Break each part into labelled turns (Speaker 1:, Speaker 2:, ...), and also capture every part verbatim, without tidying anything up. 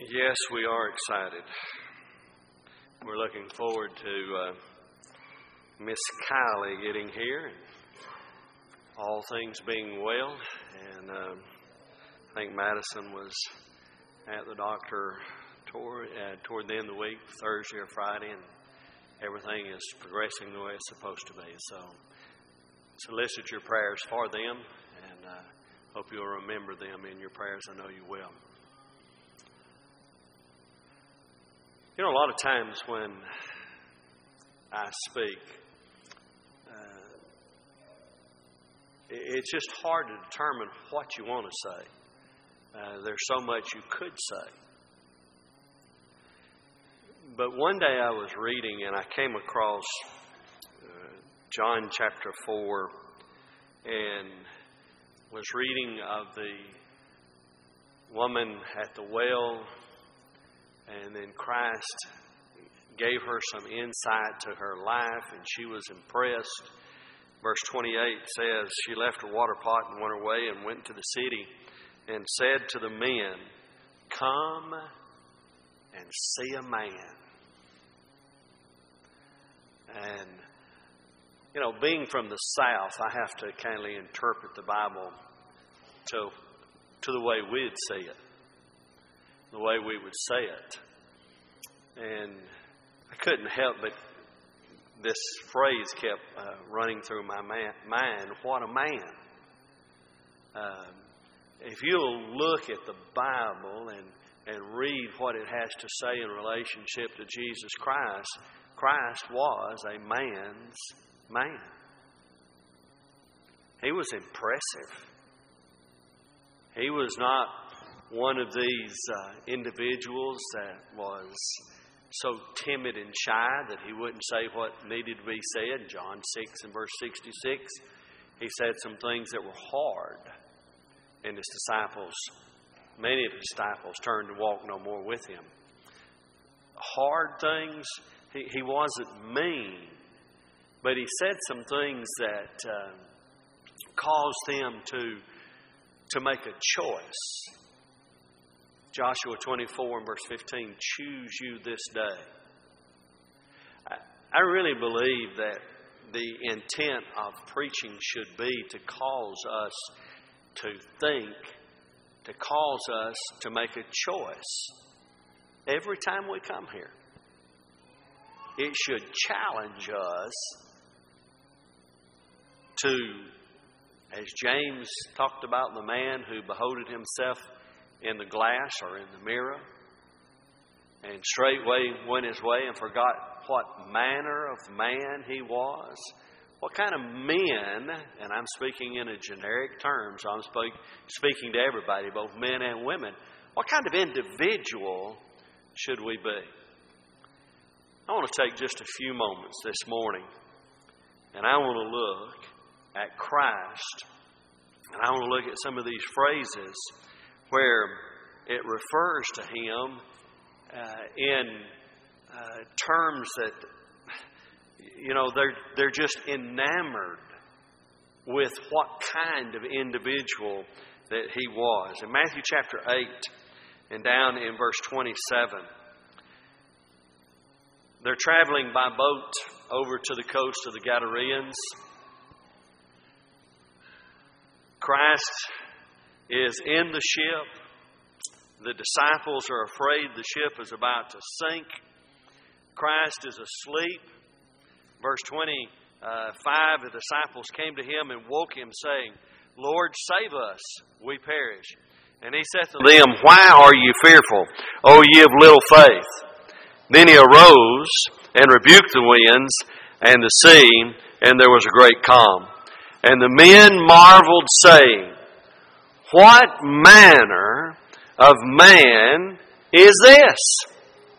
Speaker 1: Yes, we are excited. We're looking forward to uh, Miss Kylie getting here, and all things being well. And uh, I think Madison was at the doctor toward, uh, toward the end of the week, Thursday or Friday, and everything is progressing the way it's supposed to be. So solicit your prayers for them, and uh, hope you'll remember them in your prayers. I know you will. You know, a lot of times when I speak, uh, it's just hard to determine what you want to say. Uh, there's so much you could say. But one day I was reading and I came across uh, John chapter four and was reading of the woman at the well. And then Christ gave her some insight to her life, and she was impressed. Verse twenty-eight says, she left her water pot and went away and went to the city and said to the men, "Come and see a man." And, you know, being from the South, I have to kind of interpret the Bible to, to the way we'd see it. The way we would say it. And I couldn't help but this phrase kept uh, running through my man, mind, what a man. Uh, if you'll look at the Bible and, and read what it has to say in relationship to Jesus Christ, Christ was a man's man. He was impressive. He was not one of these uh, individuals that was so timid and shy that he wouldn't say what needed to be said. John six and verse sixty-six, he said some things that were hard. And his disciples, many of his disciples turned to walk no more with him. Hard things, he, he wasn't mean, but he said some things that uh, caused them to, to make a choice. Joshua twenty-four and verse fifteen, choose you this day. I, I really believe that the intent of preaching should be to cause us to think, to cause us to make a choice every time we come here. It should challenge us to, as James talked about the man who beholded himself in the glass or in the mirror, and straightway went his way and forgot what manner of man he was. What kind of men, and I'm speaking in a generic term, so I'm speak, speaking to everybody, both men and women, what kind of individual should we be? I want to take just a few moments this morning, and I want to look at Christ, and I want to look at some of these phrases where it refers to Him uh, in uh, terms that, you know, they're, they're just enamored with what kind of individual that He was. In Matthew chapter eight and down in verse twenty-seven, they're traveling by boat over to the coast of the Gadareans. Christ is in the ship. The disciples are afraid the ship is about to sink. Christ is asleep. Verse twenty-five, the disciples came to Him and woke Him, saying, "Lord, save us, we perish." And He said to them, "Why are you fearful, O ye of little faith?" Then He arose and rebuked the winds and the sea, and there was a great calm. And the men marveled, saying, "What manner of man is this?"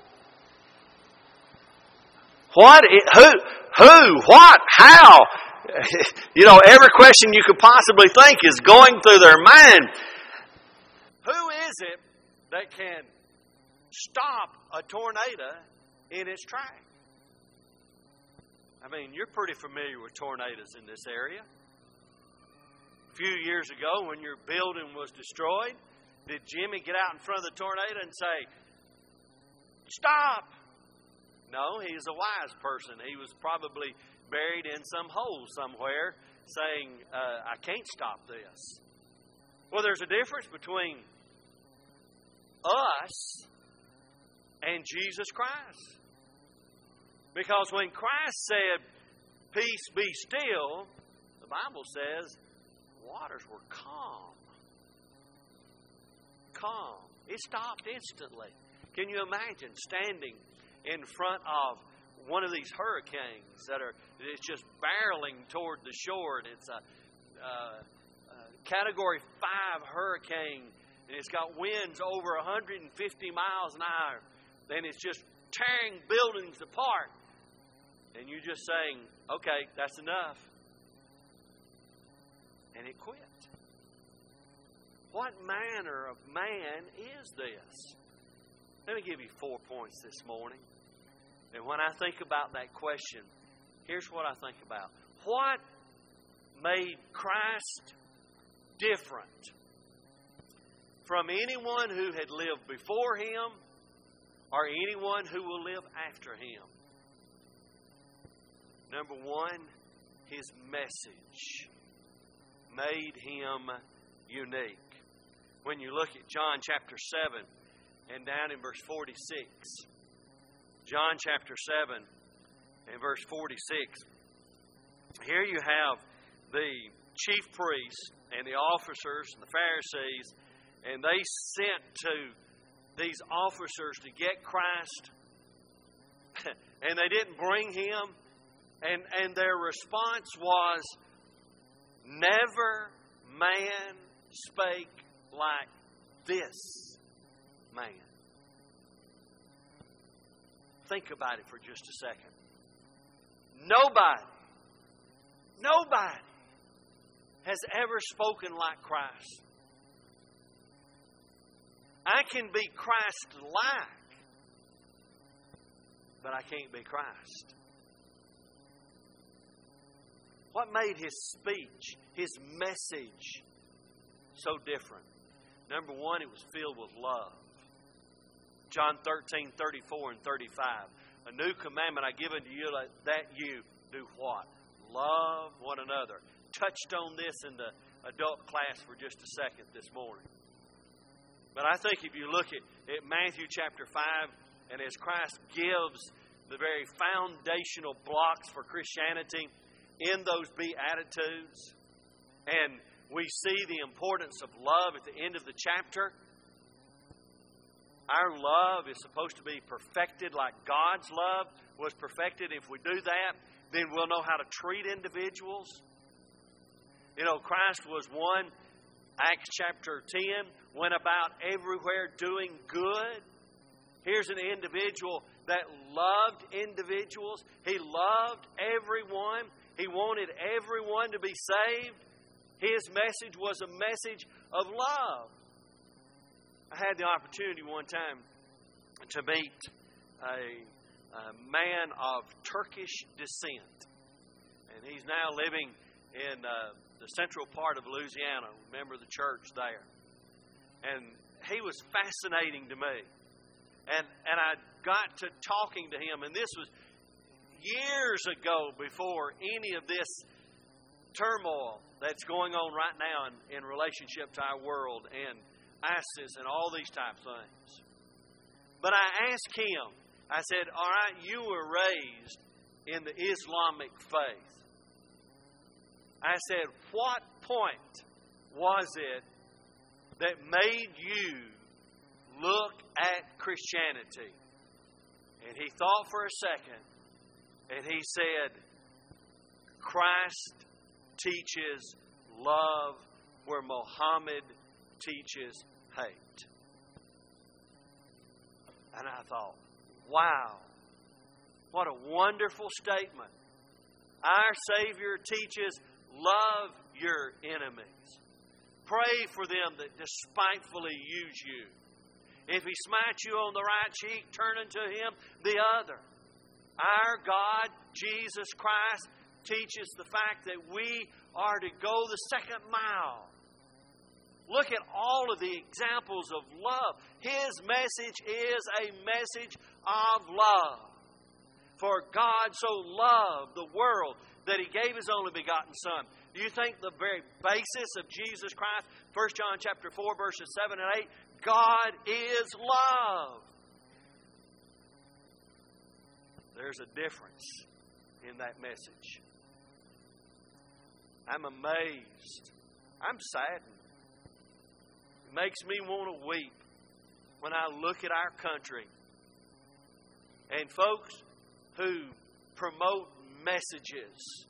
Speaker 1: What? Who? Who? What? How? You know, every question you could possibly think is going through their mind. Who is it that can stop a tornado in its track? I mean, you're pretty familiar with tornadoes in this area. A few years ago, when your building was destroyed, did Jimmy get out in front of the tornado and say, Stop! No, he's a wise person. He was probably buried in some hole somewhere saying, uh, I can't stop this. Well, there's a difference between us and Jesus Christ. Because when Christ said, peace be still, the Bible says waters were calm. Calm. It stopped instantly. Can you imagine standing in front of one of these hurricanes that are it's just barreling toward the shore, and it's a, uh, a Category five hurricane, and it's got winds over one hundred fifty miles an hour, and it's just tearing buildings apart, and you're just saying, okay, that's enough. And it quit. What manner of man is this? Let me give you four points this morning. And when I think about that question, here's what I think about. What made Christ different from anyone who had lived before Him or anyone who will live after Him? Number one, His message made Him unique. When you look at John chapter seven and down in verse forty-six, John chapter seven and verse forty-six, here you have the chief priests and the officers and the Pharisees, and they sent to these officers to get Christ, and they didn't bring Him, and, and their response was, never man spake like this man. Think about it for just a second. Nobody, nobody has ever spoken like Christ. I can be Christ-like, but I can't be Christ. What made His speech, His message, so different? Number one, it was filled with love. John thirteen, thirty-four and thirty-five. A new commandment I give unto you, that you do what? Love one another. Touched on this in the adult class for just a second this morning. But I think if you look at, at Matthew chapter five, and as Christ gives the very foundational blocks for Christianity in those Beatitudes, and we see the importance of love at the end of the chapter. Our love is supposed to be perfected like God's love was perfected. If we do that, then we'll know how to treat individuals. You know, Christ was one, Acts chapter ten, went about everywhere doing good. Here's an individual that loved individuals. He loved everyone. He wanted everyone to be saved. His message was a message of love. I had the opportunity one time to meet a, a man of Turkish descent. And he's now living in uh, the central part of Louisiana. Remember the church there. And he was fascinating to me. And, and I got to talking to him. And this was years ago, before any of this turmoil that's going on right now in, in relationship to our world and ISIS and all these types of things. But I asked him, I said, all right, you were raised in the Islamic faith. I said, what point was it that made you look at Christianity? And he thought for a second, and he said, Christ teaches love where Muhammad teaches hate. And I thought, wow, what a wonderful statement. Our Savior teaches, love your enemies. Pray for them that despitefully use you. If he smites you on the right cheek, turn unto him the other. Our God, Jesus Christ, teaches the fact that we are to go the second mile Look at all of the examples of love. His message is a message of love. For God so loved the world that He gave His only begotten Son. Do you think the very basis of Jesus Christ, First John chapter four, verses seven and eight, God is love. There's a difference in that message. I'm amazed. I'm saddened. It makes me want to weep when I look at our country and folks who promote messages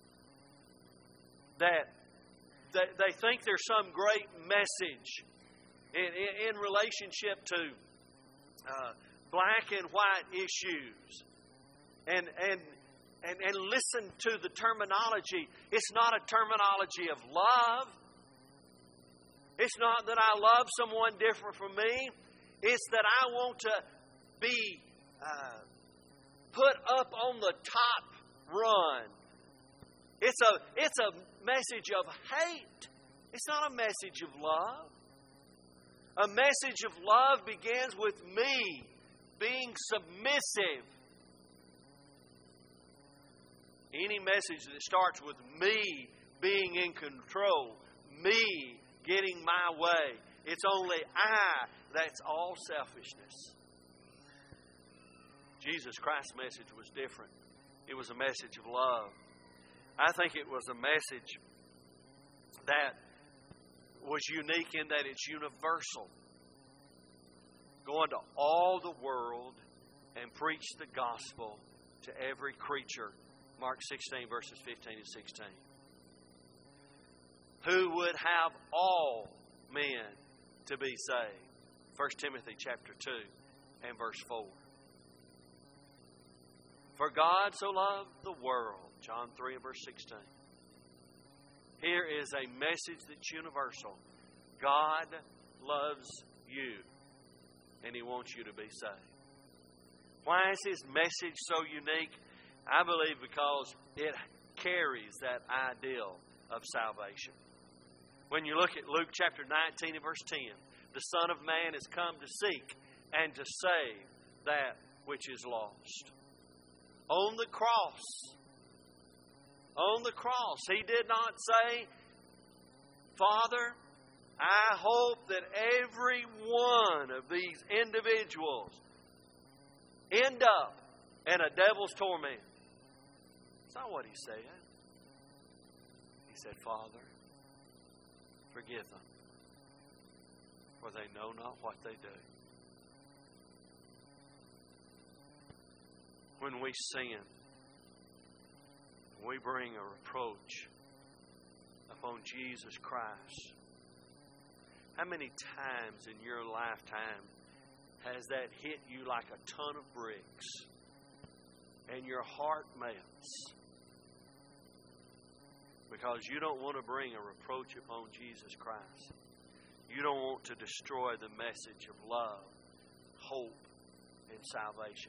Speaker 1: that they, they think there's some great message in, in, in relationship to uh, black and white issues. And, and, and, and listen to the terminology. It's not a terminology of love. It's not that I love someone different from me. It's that I want to be uh, put up on the top run. It's a, it's a message of hate. It's not a message of love. A message of love begins with me being submissive. Any message that starts with me being in control, me getting my way, it's only I, that's all selfishness. Jesus Christ's message was different. It was a message of love. I think it was a message that was unique in that it's universal. Going to all the world and preach the gospel to every creature. Mark sixteen, verses fifteen and sixteen. Who would have all men to be saved? First Timothy chapter two and verse four. For God so loved the world. John three and verse sixteen. Here is a message that's universal. God loves you, and He wants you to be saved. Why is His message so unique? I believe because it carries that ideal of salvation. When you look at Luke chapter nineteen and verse ten, the Son of Man has come to seek and to save that which is lost. On the cross, on the cross, He did not say, Father, I hope that every one of these individuals end up in a devil's torment. That's not what He said. He said, Father, forgive them, for they know not what they do. When we sin, we bring a reproach upon Jesus Christ. How many times in your lifetime has that hit you like a ton of bricks and your heart melts? Because you don't want to bring a reproach upon Jesus Christ. You don't want to destroy the message of love, hope, and salvation.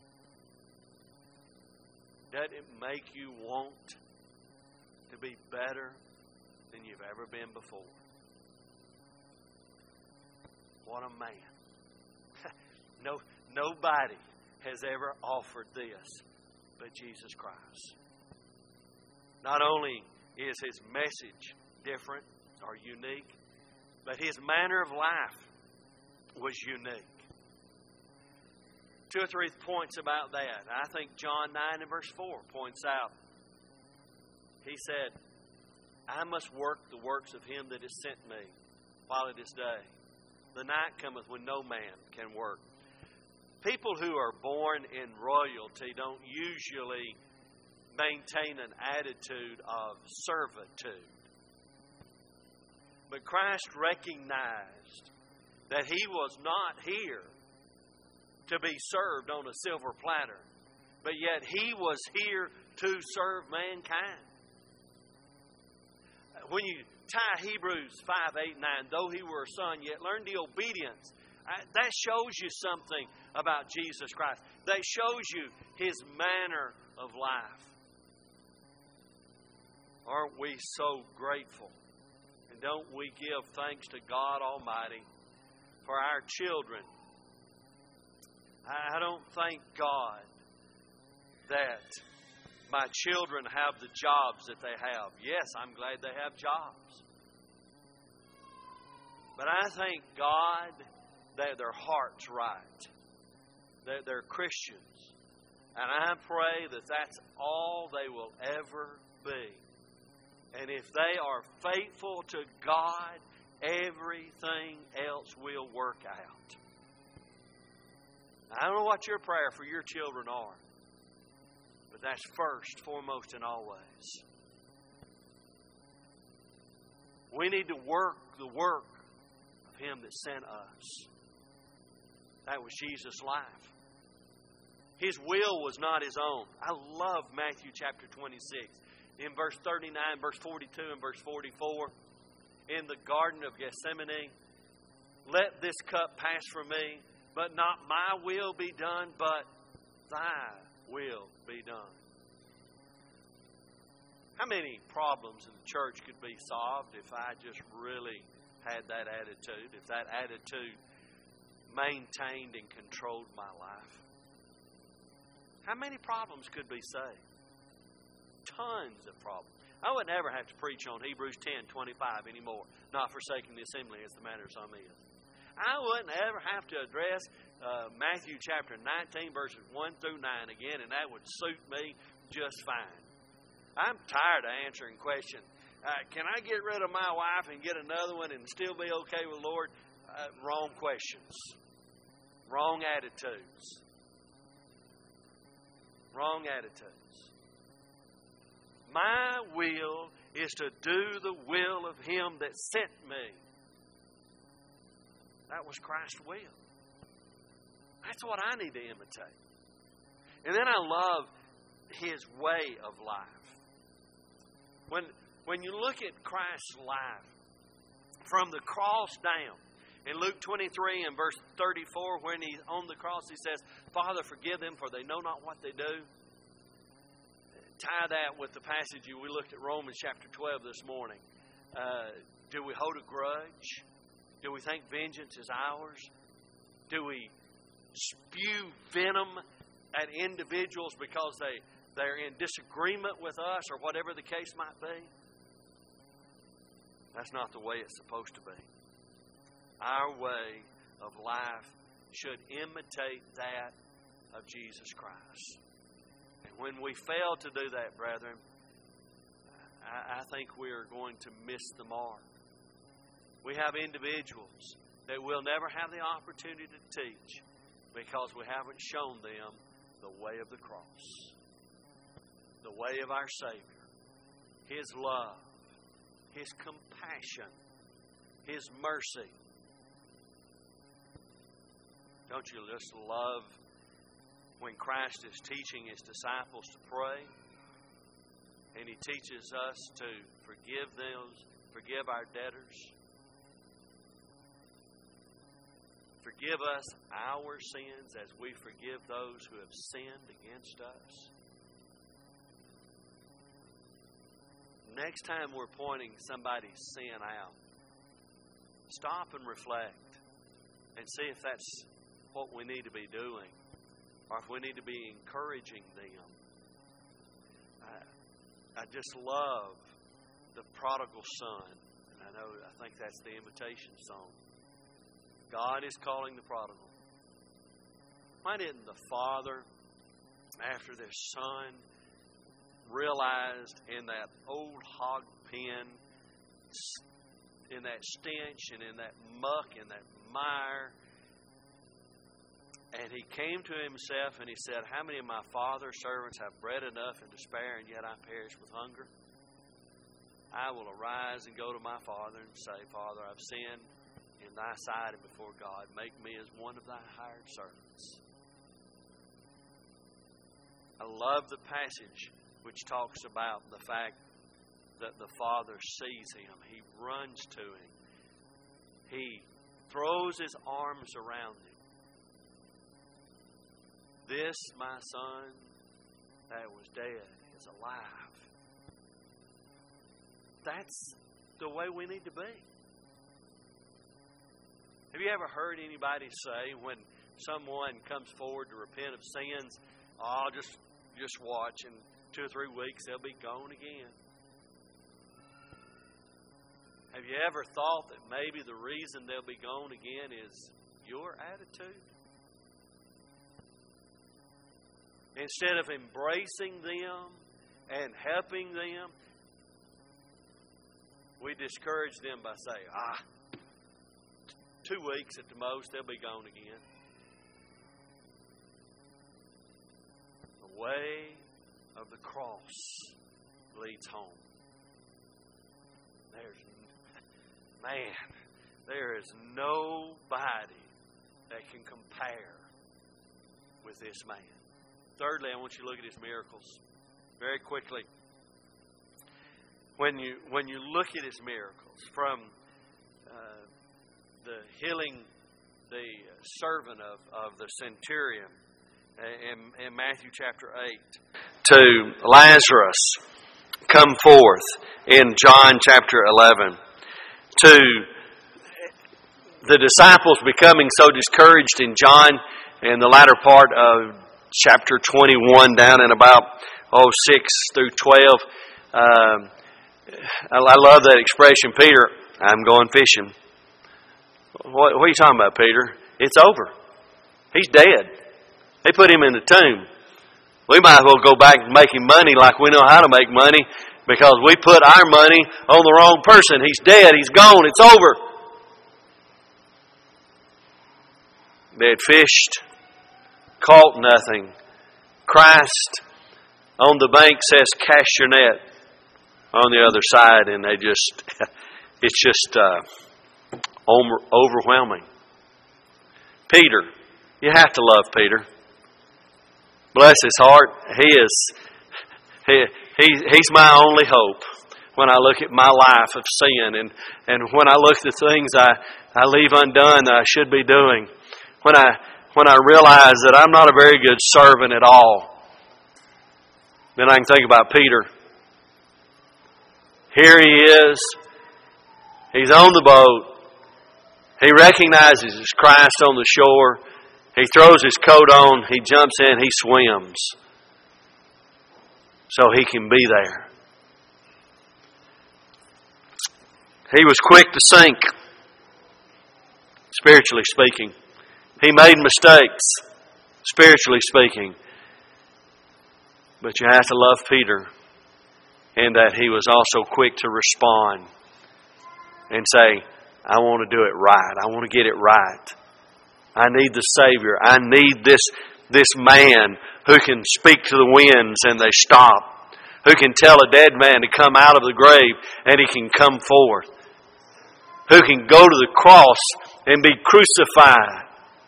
Speaker 1: Does it make you want to be better than you've ever been before? What a man. no, nobody has ever offered this but Jesus Christ. Not only is His message different or unique, but His manner of life was unique. Two or three points about that. I think John nine and verse four points out. He said, I must work the works of Him that has sent me while it is day. The night cometh when no man can work. People who are born in royalty don't usually maintain an attitude of servitude. But Christ recognized that He was not here to be served on a silver platter, but yet He was here to serve mankind. When you tie Hebrews five, eight, nine, though He were a son, yet learned the obedience. That shows you something about Jesus Christ. That shows you His manner of life. Aren't we so grateful? And don't we give thanks to God Almighty for our children? I don't thank God that my children have the jobs that they have. Yes, I'm glad they have jobs. But I thank God that their heart's right, that they're Christians. And I pray that that's all they will ever be. And if they are faithful to God, everything else will work out. I don't know what your prayer for your children are, but that's first, foremost, and always. We need to work the work of Him that sent us. That was Jesus' life. His will was not His own. I love Matthew chapter twenty-six. In verse thirty-nine, verse forty-two, and verse forty-four, in the Garden of Gethsemane, let this cup pass from me, but not my will be done, but Thy will be done. How many problems in the church could be solved if I just really had that attitude, if that attitude maintained and controlled my life? How many problems could be saved? Tons of problems. I would never have to preach on Hebrews ten twenty-five anymore, not forsaking the assembly as the manner of some is. I wouldn't ever have to address uh, Matthew chapter nineteen, verses one through nine again, and that would suit me just fine. I'm tired of answering questions. Uh, can I get rid of my wife and get another one and still be okay with the Lord? Uh, wrong questions. Wrong attitudes. Wrong attitudes. My will is to do the will of Him that sent me. That was Christ's will. That's what I need to imitate. And then I love His way of life. When, when you look at Christ's life, from the cross down, in Luke twenty-three and verse thirty-four, when He's on the cross, He says, Father, forgive them, for they know not what they do. Tie that with the passage we looked at, Romans chapter twelve this morning. Uh, do we hold a grudge? Do we think vengeance is ours? Do we spew venom at individuals because they, they're in disagreement with us or whatever the case might be? That's not the way it's supposed to be. Our way of life should imitate that of Jesus Christ. And when we fail to do that, brethren, I, I think we are going to miss the mark. We have individuals that we'll never have the opportunity to teach because we haven't shown them the way of the cross, the way of our Savior, His love, His compassion, His mercy. Don't you just love when Christ is teaching His disciples to pray, and He teaches us to forgive those, forgive our debtors? Forgive us our sins as we forgive those who have sinned against us. Next time we're pointing somebody's sin out, stop and reflect and see if that's what we need to be doing, or if we need to be encouraging them. I, I just love the prodigal son, and I know I think that's the invitation song. God is calling the prodigal. Why didn't the father, after their son realized in that old hog pen, in that stench and in that muck and that mire, and he came to himself and he said, how many of my father's servants have bread enough and to spare, and yet I perish with hunger? I will arise and go to my father and say, Father, I've sinned in thy sight and before God. Make me as one of thy hired servants. I love the passage which talks about the fact that the Father sees him. He runs to him. He throws his arms around him. This, my son, that was dead, is alive. That's the way we need to be. Have you ever heard anybody say when someone comes forward to repent of sins, oh, just, just watch, in two or three weeks they'll be gone again? Have you ever thought that maybe the reason they'll be gone again is your attitude? Instead of embracing them and helping them, we discourage them by saying, ah, two weeks at the most, they'll be gone again. The way of the cross leads home. There's, man, there is nobody that can compare with this man. Thirdly, I want you to look at his miracles very quickly. When you when you look at his miracles, from uh, the healing the servant of, of the centurion in, in Matthew chapter eight, to Lazarus come forth in John chapter eleven, to the disciples becoming so discouraged in John in the latter part of chapter twenty-one, down in about oh six through twelve. Um, I, I love that expression, Peter, I'm going fishing. What, what are you talking about, Peter? It's over. He's dead. They put him in the tomb. We might as well go back and making money like we know how to make money, because we put our money on the wrong person. He's dead. He's gone. It's over. They had fished, caught nothing. Christ on the bank says, cast your net on the other side, and they just, it's just uh, overwhelming. Peter, you have to love Peter. Bless his heart. He is, he, he, he's my only hope when I look at my life of sin, and, and when I look at the things I, I leave undone that I should be doing. When I when I realize that I'm not a very good servant at all, then I can think about Peter. Here he is. He's on the boat. He recognizes Christ on the shore. He throws his coat on. He jumps in. He swims so he can be there. He was quick to sink, spiritually speaking. He made mistakes, spiritually speaking. But you have to love Peter in that he was also quick to respond and say, I want to do it right. I want to get it right. I need the Savior. I need this, this man who can speak to the winds and they stop. Who can tell a dead man to come out of the grave and he can come forth. Who can go to the cross and be crucified.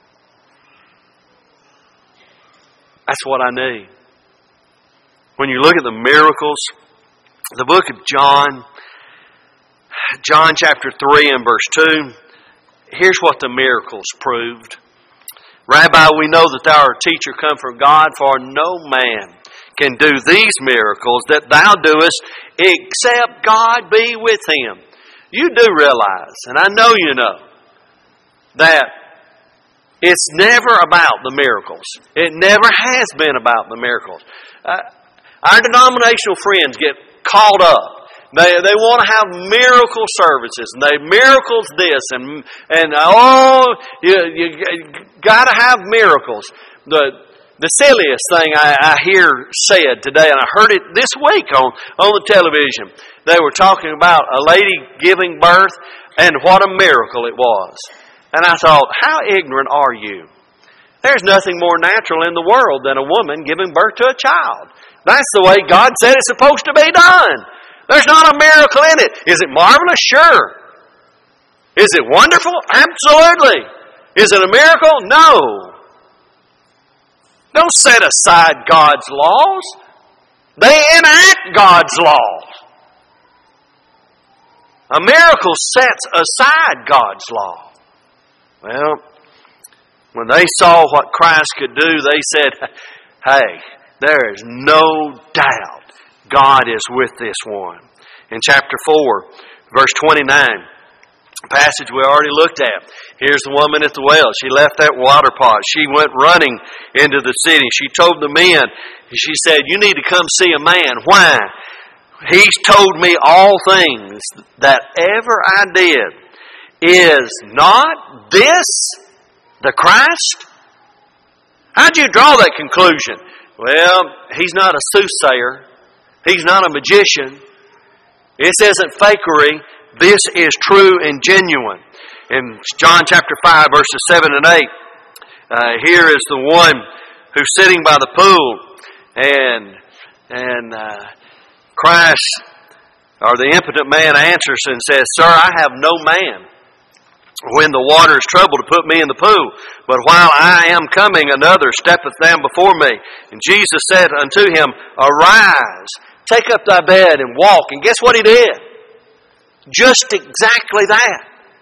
Speaker 1: That's what I need. When you look at the miracles, the book of John, John chapter three and verse two, here's what the miracles proved. Rabbi, we know that thou art a teacher come from God, for no man can do these miracles that thou doest except God be with him. You do realize, and I know you know, that it's never about the miracles. It never has been about the miracles. Uh, our denominational friends get caught up. They they want to have miracle services, and they miracles this, and and oh, you you got to have miracles. The the silliest thing I, I hear said today, and I heard it this week on on the television. They were talking about a lady giving birth, and what a miracle it was. And I thought, how ignorant are you? There's nothing more natural in the world than a woman giving birth to a child. That's the way God said it's supposed to be done. There's not a miracle in it. Is it marvelous? Sure. Is it wonderful? Absolutely. Is it a miracle? No. Don't set aside God's laws. They enact God's laws. A miracle sets aside God's law. Well, when they saw what Christ could do, they said, hey, there is no doubt God is with this one. In chapter four, Verse twenty-nine, passage we already looked at. Here's the woman at the well. She left that water pot. She went running into the city. She told the men, she said, you need to come see a man. Why? He's told me all things that ever I did. Is not this the Christ? How'd you draw that conclusion? Well, he's not a soothsayer. He's not a magician. This isn't fakery. This is true and genuine. In John chapter five, verses seven and eight, uh, here is the one who's sitting by the pool, and and uh, Christ, or the impotent man, answers and says, Sir, I have no man when the water is troubled to put me in the pool, but while I am coming, another steppeth down before me. And Jesus said unto him, Arise, take up thy bed and walk. And guess what he did? Just exactly that.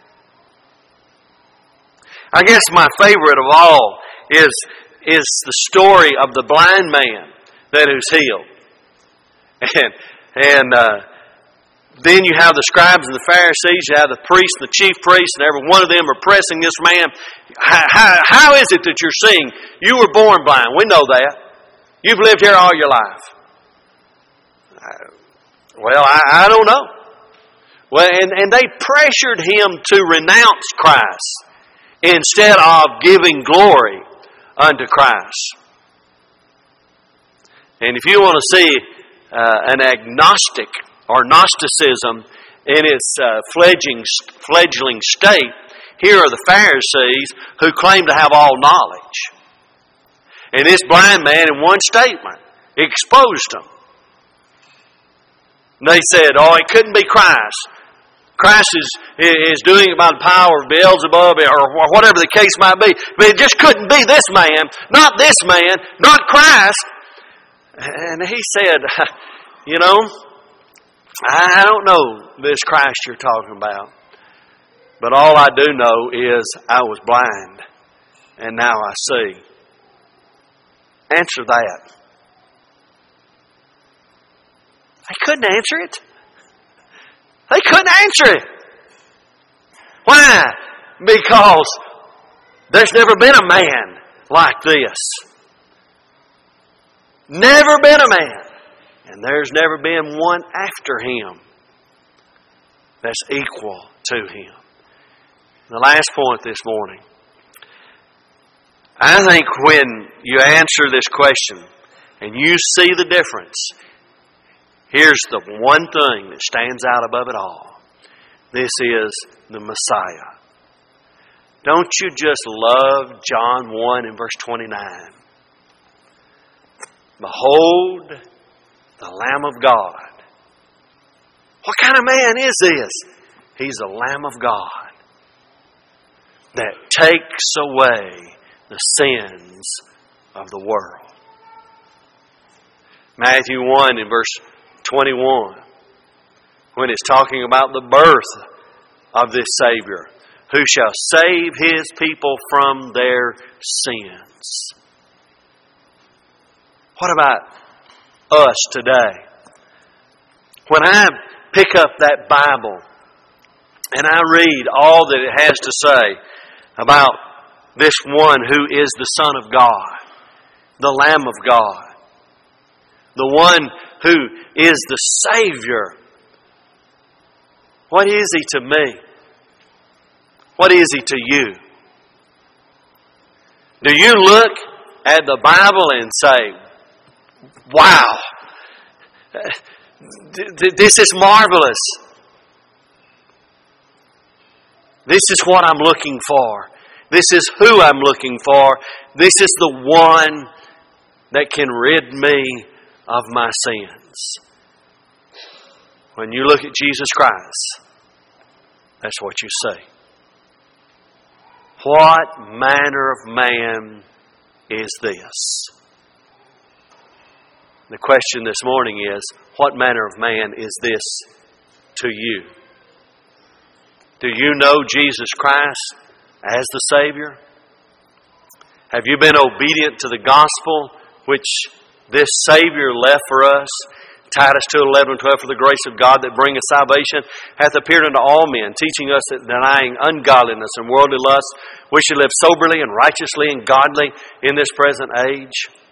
Speaker 1: I guess my favorite of all is, is the story of the blind man that was healed. And, and uh, then you have the scribes and the Pharisees, you have the priests and the chief priests, and every one of them are pressing this man. How, how, how is it that you're seeing? You were born blind. We know that. You've lived here all your life. Well, I, I don't know. Well, and, and they pressured him to renounce Christ instead of giving glory unto Christ. And if you want to see uh, an agnostic or Gnosticism in its uh, fledgling, fledgling state, here are the Pharisees who claim to have all knowledge. And this blind man, in one statement, exposed them. They said, oh, it couldn't be Christ. Christ is, is doing it by the power of Beelzebub or whatever the case might be. But it just couldn't be this man, not this man, not Christ. And he said, you know, I don't know this Christ you're talking about. But all I do know is I was blind and now I see. Answer that. They couldn't answer it. They couldn't answer it. Why? Because there's never been a man like this. Never been a man. And there's never been one after him that's equal to him. The last point this morning. I think when you answer this question and you see the difference, here's the one thing that stands out above it all. This is the Messiah. Don't you just love John one and verse twenty-nine? Behold, the Lamb of God. What kind of man is this? He's the Lamb of God that takes away the sins of the world. Matthew one and verse twenty-one, when it's talking about the birth of this Savior, who shall save His people from their sins. What about us today? When I pick up that Bible and I read all that it has to say about this one who is the Son of God, the Lamb of God, the one who is the Savior, what is He to me? What is He to you? Do you look at the Bible and say, wow, this is marvelous. This is what I'm looking for. This is who I'm looking for. This is the one that can rid me of my sins. When you look at Jesus Christ, that's what you see. What manner of man is this? The question this morning is, what manner of man is this to you? Do you know Jesus Christ as the Savior? Have you been obedient to the gospel which this Savior left for us, Titus two, eleven and twelve, for the grace of God that bringeth salvation hath appeared unto all men, teaching us that denying ungodliness and worldly lust, we should live soberly and righteously and godly in this present age.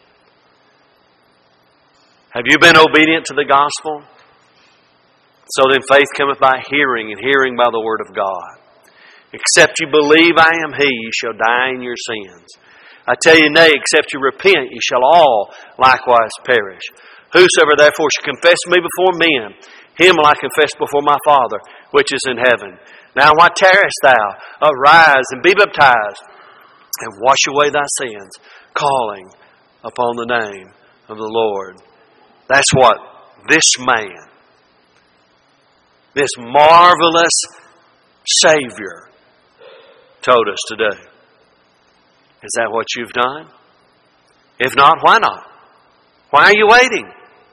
Speaker 1: Have you been obedient to the gospel? So then faith cometh by hearing, and hearing by the word of God. Except you believe I am He, you shall die in your sins. I tell you, nay, except you repent, you shall all likewise perish. Whosoever therefore shall confess me before men, him will I confess before my Father, which is in heaven. Now why tarriest thou? Arise and be baptized, and wash away thy sins, calling upon the name of the Lord. That's what this man, this marvelous Savior, told us to do. Is that what you've done? If not, why not? Why are you waiting?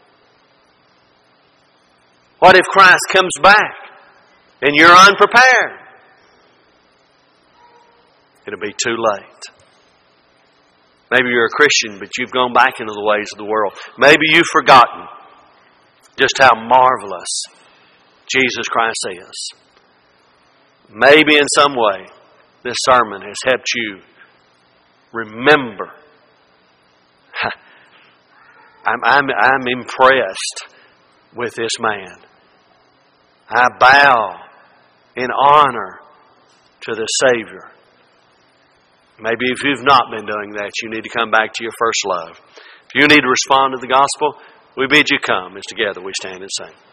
Speaker 1: What if Christ comes back and you're unprepared? It'll be too late. Maybe you're a Christian, but you've gone back into the ways of the world. Maybe you've forgotten just how marvelous Jesus Christ is. Maybe in some way this sermon has helped you remember. I'm, I'm, I'm impressed with this man. I bow in honor to the Savior. Maybe if you've not been doing that, you need to come back to your first love. If you need to respond to the gospel, we bid you come as together we stand and sing.